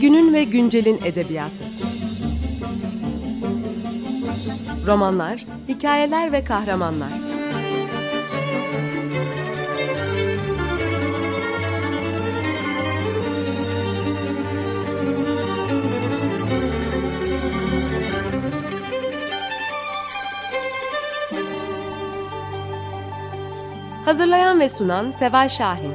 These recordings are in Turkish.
Günün ve güncelin edebiyatı. Romanlar, hikayeler ve kahramanlar. Hazırlayan ve sunan Seval Şahin.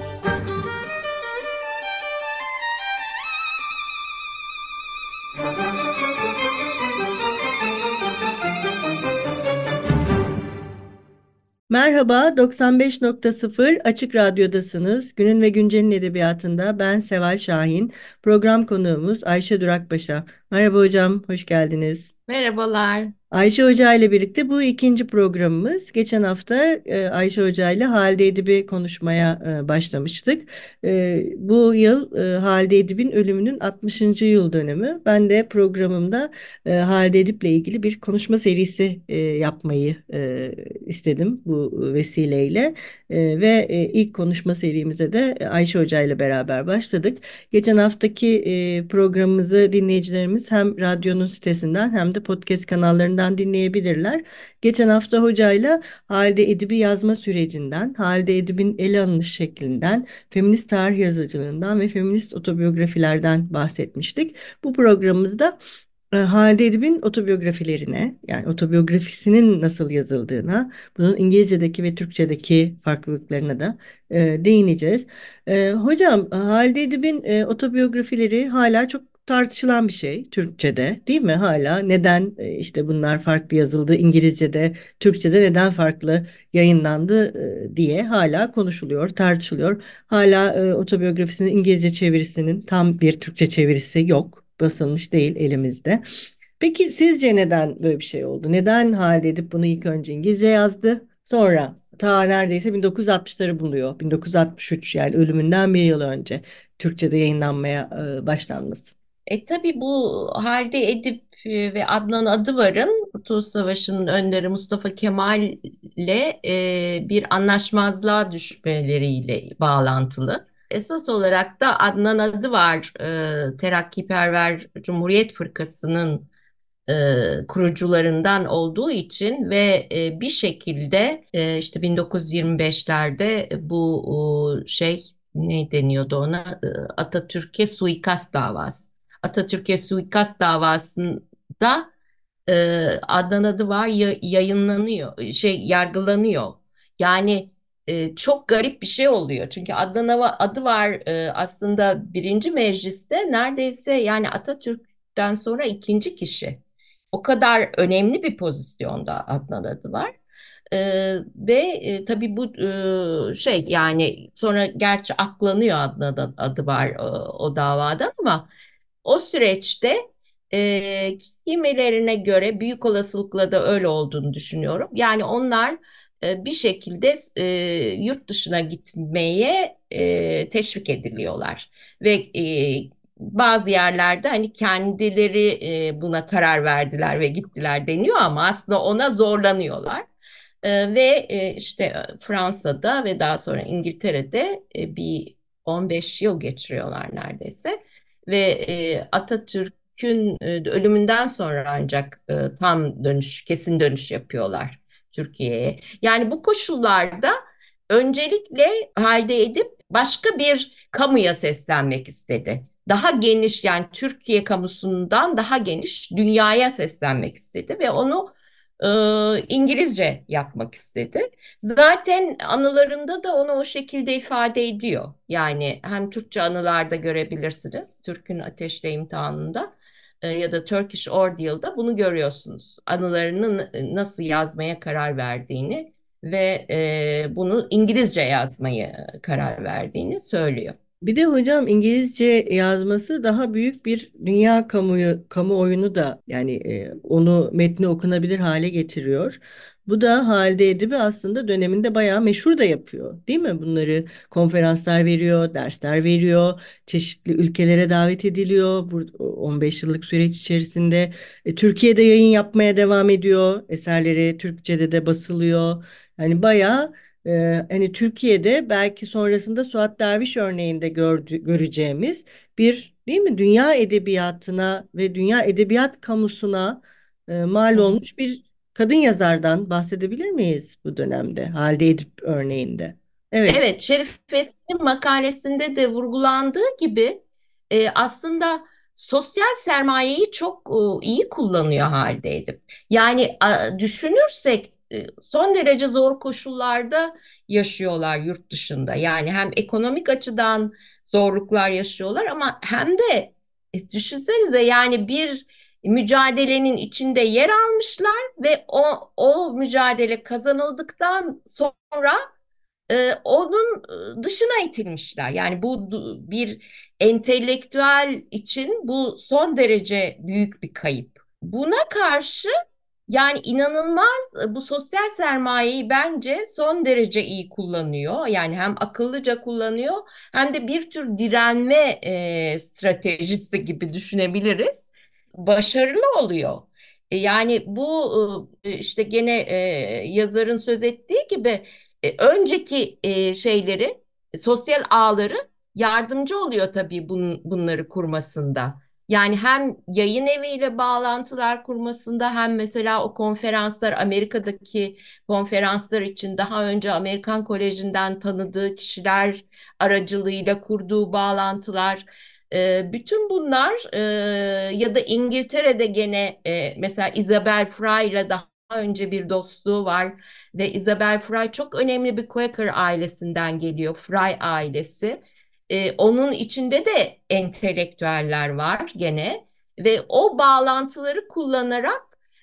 Merhaba, 95.0 Açık Radyo'dasınız. Günün ve Güncel'in edebiyatında ben Seval Şahin. Program konuğumuz Ayşe Durakbaşa. Merhaba hocam, hoş geldiniz. Merhabalar. Ayşe Hoca ile birlikte bu ikinci programımız. Geçen hafta Ayşe Hoca ile Halide Edip'i konuşmaya başlamıştık. Bu yıl Halide Edip'in ölümünün 60. yıl dönümü. Ben de programımda Halide Edip'le ilgili bir konuşma serisi yapmayı istedim bu vesileyle. Ve ilk konuşma serimize de Ayşe Hoca ile beraber başladık. Geçen haftaki programımızı dinleyicilerimiz hem radyonun sitesinden hem de podcast kanallarından dinleyebilirler. Geçen hafta hocayla Halide Edip'i yazma sürecinden, Halide Edip'in ele alınış şeklinden, feminist tarih yazıcılığından ve feminist otobiyografilerden bahsetmiştik. Bu programımızda Halide Edip'in otobiyografilerine, yani otobiyografisinin nasıl yazıldığına, bunun İngilizce'deki ve Türkçe'deki farklılıklarına da değineceğiz. Hocam, Halide Edip'in otobiyografileri hala çok tartışılan bir şey Türkçe'de, değil mi? Hala neden işte bunlar farklı yazıldı, İngilizce'de, Türkçe'de neden farklı yayınlandı diye hala konuşuluyor, tartışılıyor. Hala otobiyografisinin İngilizce çevirisinin tam bir Türkçe çevirisi yok. Basılmış değil elimizde. Peki sizce neden böyle bir şey oldu? Neden Halide Edip bunu ilk önce İngilizce yazdı? Sonra ta neredeyse 1960'ları buluyor. 1963, yani ölümünden bir yıl önce Türkçe'de yayınlanmaya başlanması. Tabii bu Halide Edip ve Adnan Adıvar'ın Kurtuluş Savaşı'nın önderi Mustafa Kemal'le bir anlaşmazlığa düşmeleriyle bağlantılı. Esas olarak da Adnan Adıvar Terakkiperver Cumhuriyet Fırkası'nın kurucularından olduğu için ve bir şekilde işte 1925'lerde bu ne deniyordu ona, Atatürk'e suikast davası. Atatürk'e suikast davasında Adnan Adıvar yayınlanıyor, yargılanıyor. Yani çok garip bir şey oluyor. Çünkü Adıvar aslında birinci mecliste neredeyse yani Atatürk'ten sonra ikinci kişi. O kadar önemli bir pozisyonda Adnan Adıvar. Ve tabii bu yani sonra gerçi aklanıyor Adnan Adıvar o davadan ama o süreçte kimilerine göre büyük olasılıkla da öyle olduğunu düşünüyorum. Yani onlar bir şekilde yurt dışına gitmeye teşvik ediliyorlar ve bazı yerlerde hani kendileri buna karar verdiler ve gittiler deniyor ama aslında ona zorlanıyorlar. Ve işte Fransa'da ve daha sonra İngiltere'de bir 15 yıl geçiriyorlar neredeyse. Ve Atatürk'ün ölümünden sonra ancak tam dönüş, kesin dönüş yapıyorlar Türkiye'ye. Yani bu koşullarda öncelikle Halide Edip başka bir kamuya seslenmek istedi. Daha geniş, yani Türkiye kamusundan daha geniş dünyaya seslenmek istedi ve onu İngilizce yapmak istedi. Zaten anılarında da onu o şekilde ifade ediyor. Yani hem Türkçe anılarda görebilirsiniz, Türk'ün Ateşle İmtihanı'nda ya da Turkish Ordeal'da bunu görüyorsunuz. Anılarını nasıl yazmaya karar verdiğini ve bunu İngilizce yazmayı karar verdiğini söylüyor. Bir de hocam, İngilizce yazması daha büyük bir dünya kamuoyunu da, yani onu metni okunabilir hale getiriyor. Bu da Halide Edip'i aslında döneminde bayağı meşhur da yapıyor, değil mi? Bunları konferanslar veriyor, dersler veriyor, çeşitli ülkelere davet ediliyor. Bu 15 yıllık süreç içerisinde Türkiye'de yayın yapmaya devam ediyor. Eserleri Türkçe'de de basılıyor. Yani bayağı hani Türkiye'de belki sonrasında Suat Derviş örneğinde göreceğimiz bir değil mi? Dünya edebiyatına ve dünya edebiyat kamusuna mal Hı hı. olmuş bir kadın yazardan bahsedebilir miyiz bu dönemde? Halide Edip örneğinde. Evet. Evet, Şerif Eskin'in makalesinde de vurgulandığı gibi aslında sosyal sermayeyi çok iyi kullanıyor halde edip. Yani düşünürsek son derece zor koşullarda yaşıyorlar yurt dışında. Yani hem ekonomik açıdan zorluklar yaşıyorlar ama hem de düşünsenize yani bir mücadelenin içinde yer almışlar ve o mücadele kazanıldıktan sonra onun dışına itilmişler. Yani bu bir entelektüel için bu son derece büyük bir kayıp. Buna karşı yani inanılmaz bu sosyal sermayeyi bence son derece iyi kullanıyor. Yani hem akıllıca kullanıyor hem de bir tür direnme stratejisi gibi düşünebiliriz. Başarılı oluyor. Yani bu işte gene yazarın söz ettiği gibi önceki şeyleri, sosyal ağları yardımcı oluyor tabii bunları kurmasında. Yani hem yayın eviyle bağlantılar kurmasında hem mesela o konferanslar Amerika'daki konferanslar için daha önce Amerikan Koleji'nden tanıdığı kişiler aracılığıyla kurduğu bağlantılar bütün bunlar ya da İngiltere'de gene mesela Isabel Fry ile daha önce bir dostluğu var ve Isabel Fry çok önemli bir Quaker ailesinden geliyor, Fry ailesi. Onun içinde de entelektüeller var gene ve o bağlantıları kullanarak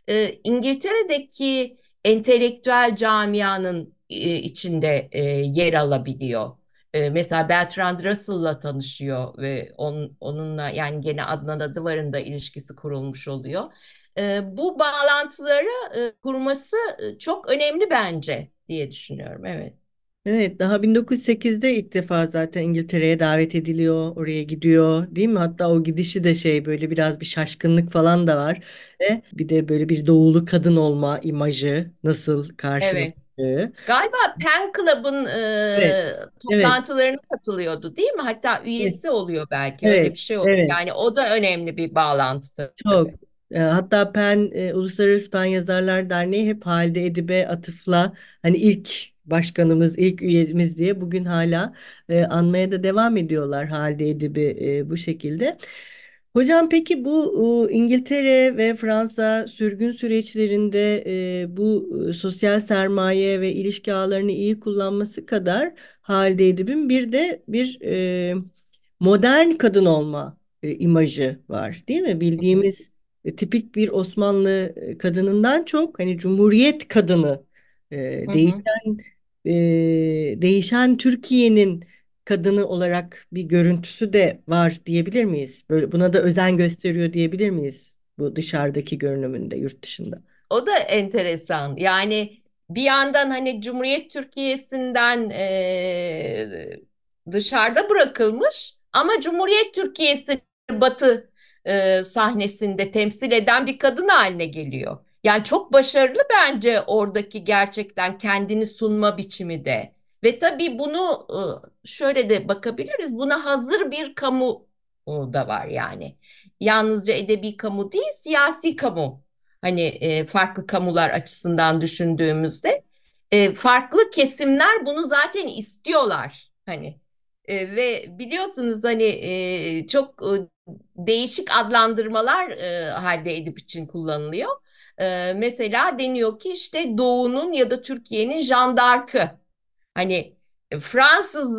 İngiltere'deki entelektüel camianın içinde yer alabiliyor. Mesela Bertrand Russell'la tanışıyor ve onunla yani gene Adnan Adıvar'ın da ilişkisi kurulmuş oluyor. Bu bağlantıları kurması çok önemli bence diye düşünüyorum. Evet. Evet, daha 1908'de ilk defa zaten İngiltere'ye davet ediliyor, oraya gidiyor, değil mi? Hatta o gidişi de şey böyle biraz bir şaşkınlık falan da var. Ve bir de böyle bir doğulu kadın olma imajı nasıl Evet. karşılandığı. Galiba Pen Club'ın Evet, evet, toplantılarına katılıyordu, değil mi? Hatta evet, üyesi oluyor belki öyle evet, bir şey oluyor. evet. Yani o da önemli bir bağlantı Çok. tabii. Hatta PEN Uluslararası Pen Yazarlar Derneği hep Halide Edip'e atıfla hani ilk başkanımız, ilk üyemiz diye bugün hala anmaya da devam ediyorlar Halide Edip'i bu şekilde. Hocam peki bu İngiltere ve Fransa sürgün süreçlerinde bu sosyal sermaye ve ilişki ağlarını iyi kullanması kadar Halide Edip'in bir de bir modern kadın olma imajı var, değil mi? Hı hı, Bildiğimiz tipik bir Osmanlı kadınından çok hani Cumhuriyet kadını e, hı hı. değişen değişen Türkiye'nin kadını olarak bir görüntüsü de var diyebilir miyiz? Böyle buna da özen gösteriyor diyebilir miyiz? Bu dışarıdaki görünümünde yurt dışında. O da enteresan. Yani bir yandan hani Cumhuriyet Türkiye'sinden dışarıda bırakılmış ama Cumhuriyet Türkiye'si Batı sahnesinde temsil eden bir kadın haline geliyor. Yani çok başarılı bence oradaki gerçekten kendini sunma biçimi de. Ve tabii bunu şöyle de bakabiliriz. Buna hazır bir kamu da var yani. Yalnızca edebi kamu değil, siyasi kamu. Hani farklı kamular açısından düşündüğümüzde farklı kesimler bunu zaten istiyorlar. Hani ve biliyorsunuz hani çok değişik adlandırmalar halde edip için kullanılıyor. Mesela deniyor ki işte Doğu'nun ya da Türkiye'nin Jeanne d'Arc'ı. Hani Fransız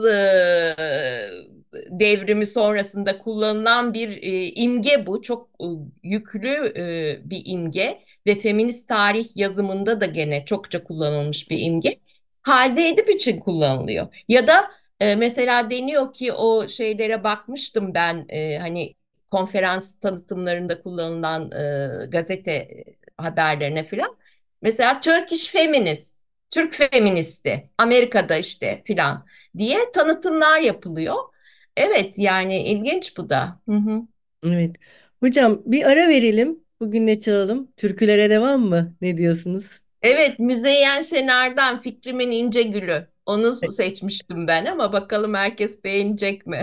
devrimi sonrasında kullanılan bir imge bu. Çok yüklü bir imge ve feminist tarih yazımında da gene çokça kullanılmış bir imge. Halde edip için kullanılıyor. Ya da mesela deniyor ki o şeylere bakmıştım ben hani konferans tanıtımlarında kullanılan gazete haberlerine filan. Mesela Turkish Feminist, Türk feministi, Amerika'da işte filan diye tanıtımlar yapılıyor. Evet yani ilginç bu da. Hı hı. Evet. Hocam bir ara verelim. Bugün ne çalalım? Türkülere devam mı? Ne diyorsunuz? Evet, Müzeyyen Senar'dan Fikrimin İnce Gülü. Onu seçmiştim ben ama bakalım herkes beğenecek mi?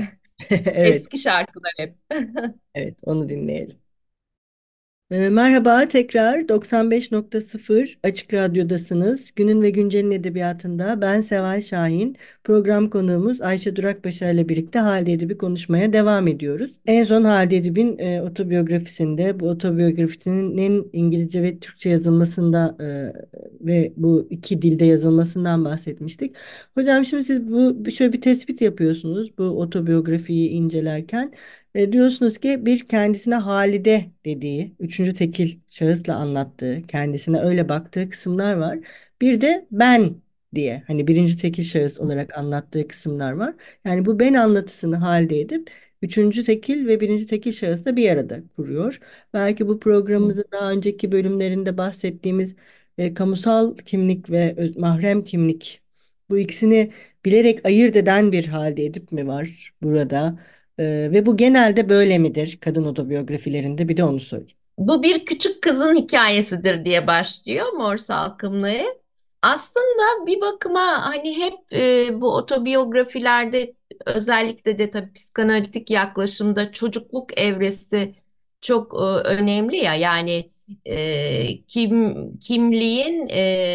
Evet, Eski şarkılar hep. evet onu dinleyelim. Merhaba tekrar 95.0 Açık Radyo'dasınız. Günün ve Güncel'in edebiyatında ben Seval Şahin. Program konuğumuz Ayşe Durakbaşar ile birlikte Halide Edip'i konuşmaya devam ediyoruz. En son Halide Edip'in otobiyografisinde, bu otobiyografisinin İngilizce ve Türkçe yazılmasında ve bu iki dilde yazılmasından bahsetmiştik. Hocam şimdi siz şöyle bir tespit yapıyorsunuz bu otobiyografiyi incelerken. Diyorsunuz ki bir kendisine Halide dediği, üçüncü tekil şahısla anlattığı, kendisine öyle baktığı kısımlar var. Bir de ben diye hani birinci tekil şahıs olarak anlattığı kısımlar var. Yani bu ben anlatısını Halide edip üçüncü tekil ve birinci tekil şahısla bir arada kuruyor. Belki bu programımızın daha önceki bölümlerinde bahsettiğimiz kamusal kimlik ve mahrem kimlik, bu ikisini bilerek ayırt eden bir Halide Edip mi var burada? Ve bu genelde böyle midir kadın otobiyografilerinde? Bir de onu söyleyeyim. Bu bir küçük kızın hikayesidir diye başlıyor Mor Salkımlı'ya. Aslında bir bakıma hani hep bu otobiyografilerde özellikle de tabii psikanalitik yaklaşımda çocukluk evresi çok önemli ya. Yani kimliğin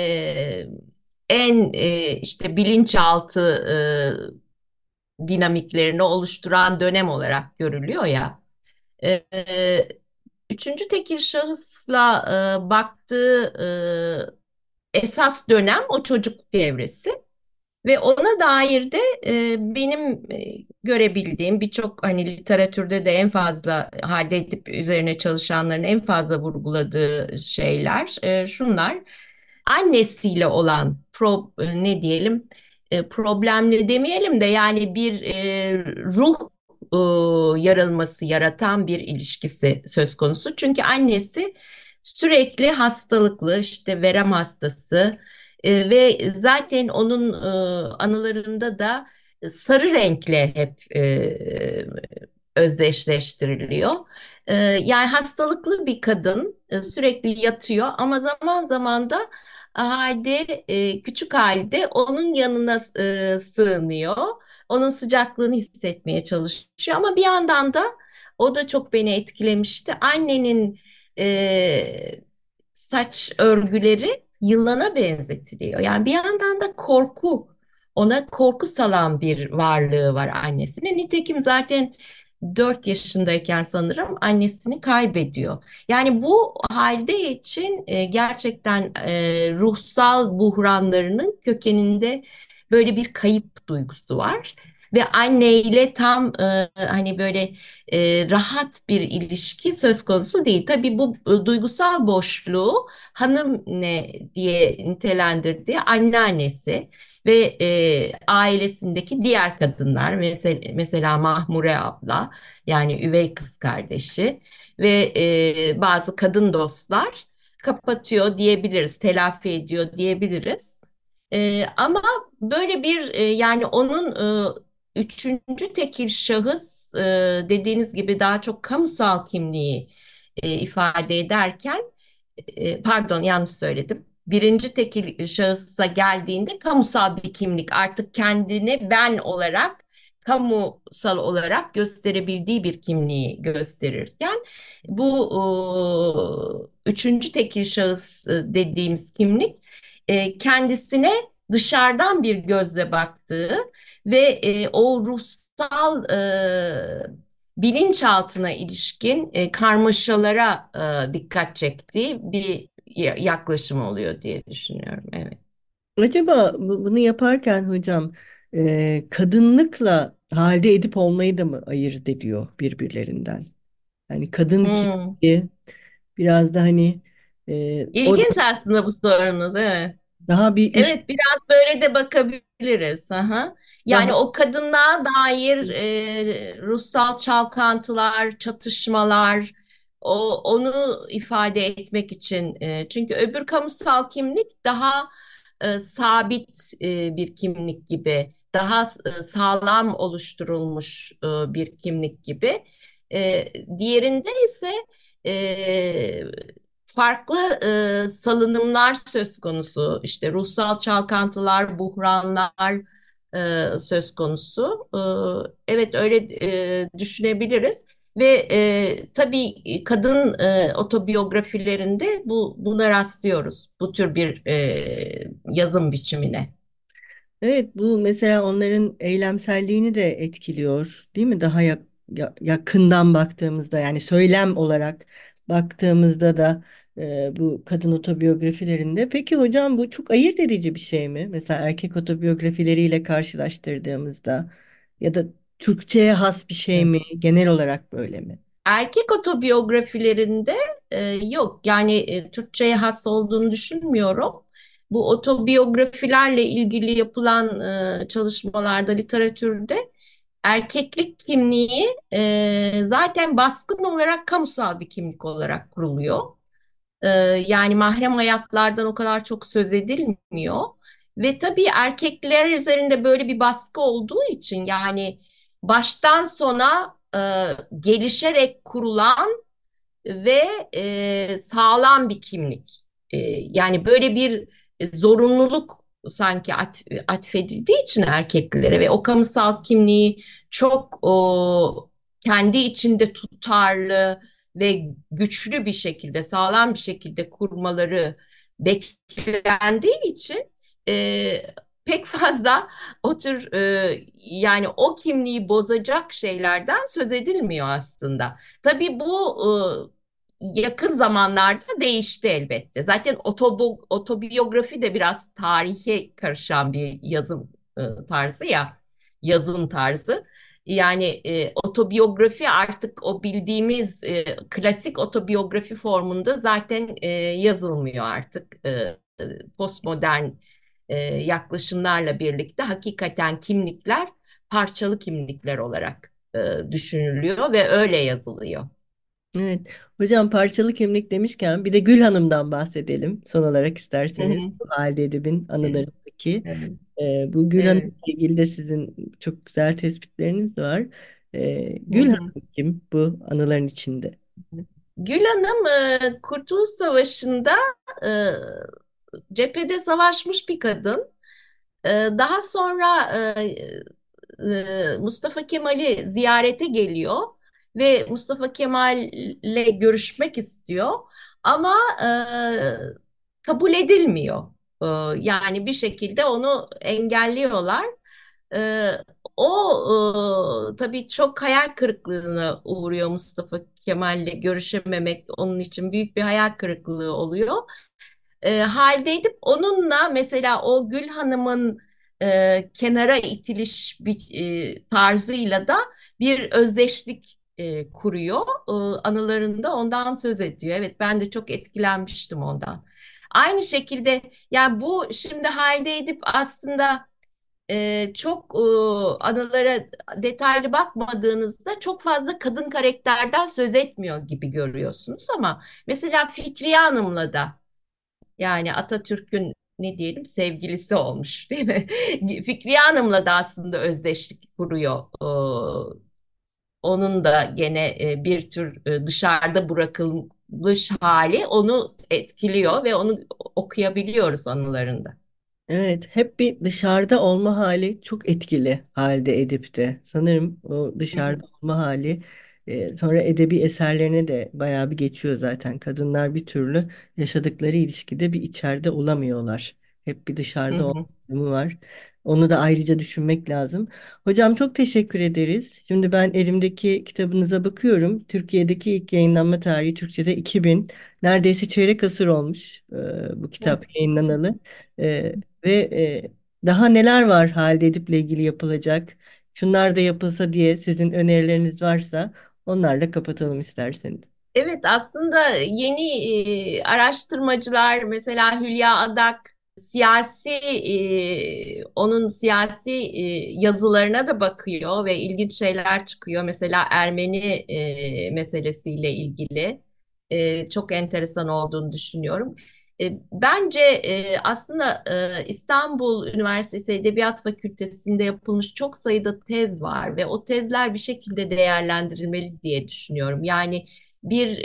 en işte bilinçaltı dinamiklerini oluşturan dönem olarak görülüyor ya. E, Üçüncü tekil şahısla baktığı esas dönem o çocukluk devresi ve ona dair de benim görebildiğim birçok hani literatürde de en fazla halde edip üzerine çalışanların en fazla vurguladığı şeyler şunlar. Annesiyle olan ne diyelim problemli demeyelim de yani bir ruh yarılması yaratan bir ilişkisi söz konusu. Çünkü annesi sürekli hastalıklı, işte verem hastası ve zaten onun anılarında da sarı renkle hep özdeşleştiriliyor. Yani hastalıklı bir kadın sürekli yatıyor ama zaman zaman da küçük halde onun yanına sığınıyor. Onun sıcaklığını hissetmeye çalışıyor ama bir yandan da o da çok beni etkilemişti. Annenin e, saç örgüleri yılana benzetiliyor. Yani bir yandan da ona korku salan bir varlığı var annesinin. Nitekim zaten 4 yaşındayken sanırım annesini kaybediyor. Yani bu halde için gerçekten ruhsal buhranlarının kökeninde böyle bir kayıp duygusu var. Ve anneyle tam hani böyle rahat bir ilişki söz konusu değil. Tabii bu duygusal boşluğu hanım ne diye nitelendirdiği anneannesi ve ailesindeki diğer kadınlar mesela Mahmure abla yani üvey kız kardeşi ve bazı kadın dostlar kapatıyor diyebiliriz, telafi ediyor diyebiliriz. Ama böyle bir yani onun üçüncü tekil şahıs dediğiniz gibi daha çok kamusal kimliği ifade ederken pardon yanlış söyledim. Birinci tekil şahısa geldiğinde kamusal bir kimlik artık kendini ben olarak kamusal olarak gösterebildiği bir kimliği gösterirken bu üçüncü tekil şahıs dediğimiz kimlik kendisine dışarıdan bir gözle baktığı ve o ruhsal bilinçaltına ilişkin karmaşalara dikkat çektiği bir yaklaşım oluyor diye düşünüyorum. Evet. Acaba bunu yaparken hocam kadınlıkla Halide Edip olmayı da mı ayırt ediyor birbirlerinden? Yani kadın Hmm. kimliği biraz da hani o İlginç aslında bu sorunuz, evet. daha bir üst, Evet, biraz böyle de bakabiliriz. Aha. daha Yani o kadınlığa dair ruhsal çalkantılar, çatışmalar, onu ifade etmek için. Çünkü öbür kamusal kimlik daha sabit bir kimlik gibi, daha sağlam oluşturulmuş bir kimlik gibi. Diğerinde ise e, farklı salınımlar söz konusu. İşte ruhsal çalkantılar, buhranlar, söz konusu. Evet, öyle düşünebiliriz. Ve tabii kadın otobiyografilerinde buna rastlıyoruz. Bu tür bir yazım biçimine. Evet, bu mesela onların eylemselliğini de etkiliyor, değil mi? Daha yakından baktığımızda, yani söylem olarak baktığımızda da bu kadın otobiyografilerinde. Peki hocam, bu çok ayırt edici bir şey mi? Mesela erkek otobiyografileriyle karşılaştırdığımızda, ya da Türkçe'ye has bir şey mi? Genel olarak böyle mi? Erkek otobiyografilerinde yok. Yani Türkçe'ye has olduğunu düşünmüyorum. Bu otobiyografilerle ilgili yapılan çalışmalarda, literatürde erkeklik kimliği zaten baskın olarak kamusal bir kimlik olarak kuruluyor. E, Yani mahrem hayatlardan o kadar çok söz edilmiyor. Ve tabii erkekler üzerinde böyle bir baskı olduğu için, yani baştan sona gelişerek kurulan ve sağlam bir kimlik. Yani böyle bir zorunluluk sanki atfedildiği için erkeklere ve o kamusal kimliği çok kendi içinde tutarlı ve güçlü bir şekilde, sağlam bir şekilde kurmaları beklendiği için e, pek fazla o tür yani o kimliği bozacak şeylerden söz edilmiyor aslında. Tabii bu yakın zamanlarda değişti elbette. Zaten otobiyografi de biraz tarihe karışan bir yazım tarzı ya, yazım tarzı. Yani otobiyografi artık o bildiğimiz klasik otobiyografi formunda zaten yazılmıyor artık. Postmodern yaklaşımlarla birlikte hakikaten kimlikler parçalı kimlikler olarak düşünülüyor ve öyle yazılıyor. Evet. Hocam, parçalı kimlik demişken bir de Gül Hanım'dan bahsedelim son olarak Hı isterseniz. hı. Bu Halide Edip'in Evet, anılarındaki. evet, Bu Gül Hanım'la evet. ilgili de sizin çok güzel tespitleriniz var. Hı Gül hı. Hanım kim bu anıların içinde? Gül Hanım Kurtuluş Savaşı'nda e, cephede savaşmış bir kadın. Daha sonra Mustafa Kemal'i ziyarete geliyor ve Mustafa Kemal'le görüşmek istiyor ama e, kabul edilmiyor. E, Yani bir şekilde onu engelliyorlar. E, tabii çok hayal kırıklığına uğruyor, Mustafa Kemal'le görüşememek onun için büyük bir hayal kırıklığı oluyor. Halde edip onunla mesela o Gül Hanım'ın kenara itiliş tarzıyla da bir özdeşlik kuruyor. Anılarında ondan söz ediyor. Evet, ben de çok etkilenmiştim ondan. Aynı şekilde, yani bu şimdi Halide Edip aslında çok anılara detaylı bakmadığınızda çok fazla kadın karakterden söz etmiyor gibi görüyorsunuz, ama mesela Fikriye Hanım'la da, yani Atatürk'ün ne diyelim sevgilisi olmuş değil mi? Fikriye Hanım'la da aslında özdeşlik kuruyor. Onun da gene bir tür dışarıda bırakılmış hali onu etkiliyor ve onu okuyabiliyoruz anılarında. Evet, hep bir dışarıda olma hali çok etkili halde Edip'te. Sanırım o Hı hı, dışarıda olma hali sonra edebi eserlerine de bayağı bir geçiyor zaten. Kadınlar bir türlü yaşadıkları ilişkide bir içeride olamıyorlar. Hep bir hı dışarıda olma hı. durumu var. Onu da ayrıca düşünmek lazım. Hocam, çok teşekkür ederiz. Şimdi ben elimdeki kitabınıza bakıyorum. Türkiye'deki ilk yayınlanma tarihi Türkçe'de 2000. Neredeyse çeyrek asır olmuş bu kitap yayınlanalı. Ve daha neler var Halide Edip'le ilgili yapılacak? Şunlar da yapılsa diye sizin önerileriniz varsa onlarla kapatalım isterseniz. Evet, aslında yeni araştırmacılar, mesela Hülya Adak, onun siyasi yazılarına da bakıyor ve ilginç şeyler çıkıyor. Mesela Ermeni meselesiyle ilgili çok enteresan olduğunu düşünüyorum. Bence aslında İstanbul Üniversitesi Edebiyat Fakültesi'nde yapılmış çok sayıda tez var ve o tezler bir şekilde değerlendirilmeli diye düşünüyorum. Yani bir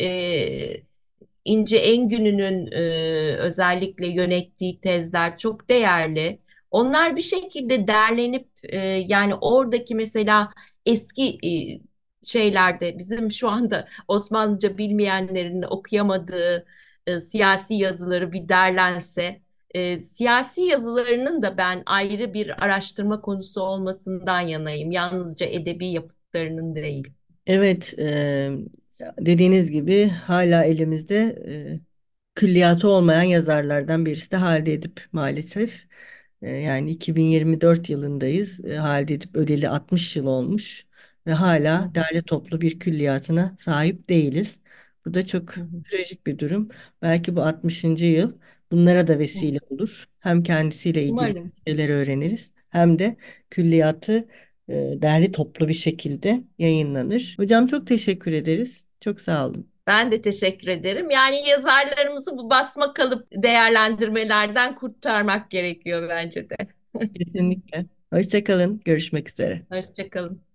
İnce Engün'ün özellikle yönettiği tezler çok değerli. Onlar bir şekilde derlenip yani oradaki mesela eski şeylerde bizim şu anda Osmanlıca bilmeyenlerin okuyamadığı siyasi yazıları bir derlense, siyasi yazılarının da ben ayrı bir araştırma konusu olmasından yanayım. Yalnızca edebi yapıtlarının değil. Evet, dediğiniz gibi hala elimizde külliyatı olmayan yazarlardan birisi de Halide Edip maalesef. Yani 2024 yılındayız. Halide Edip öleli 60 yıl olmuş ve Hı hala hı, derli toplu bir külliyatına sahip değiliz. Bu da çok hı hı, trajik bir durum. Belki bu 60. yıl bunlara da hı. vesile olur. Hem kendisiyle ilgili Umarım. şeyler öğreniriz hem de külliyatı derli toplu bir şekilde yayınlanır. Hocam çok teşekkür ederiz. Çok sağ olun. Ben de teşekkür ederim. Yani yazarlarımızı bu basma kalıp değerlendirmelerden kurtarmak gerekiyor bence de. Kesinlikle. Hoşça kalın. Görüşmek üzere. Hoşça kalın.